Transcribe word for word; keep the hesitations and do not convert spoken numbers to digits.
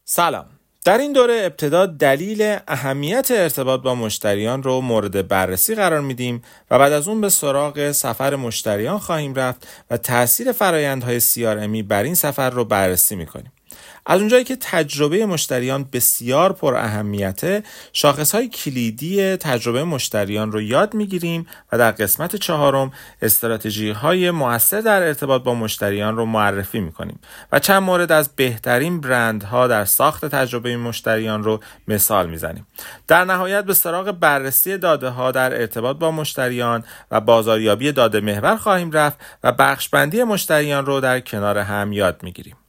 سلام. در این دوره ابتدا دلیل اهمیت ارتباط با مشتریان رو مورد بررسی قرار میدیم و بعد از اون به سراغ سفر مشتریان خواهیم رفت و تأثیر فرآیندهای سی آر امی بر این سفر رو بررسی میکنیم. از اونجایی که تجربه مشتریان بسیار پر اهمیته، شاخصهای کلیدی تجربه مشتریان رو یاد میگیریم و در قسمت چهارم استراتژی های مؤثر در ارتباط با مشتریان رو معرفی میکنیم و چند مورد از بهترین برندها در ساخت تجربه مشتریان رو مثال میزنیم. در نهایت به سراغ بررسی داده ها در ارتباط با مشتریان و بازاریابی داده محور خواهیم رفت و بخش بندی مشتریان رو در کنار هم یاد میگیریم.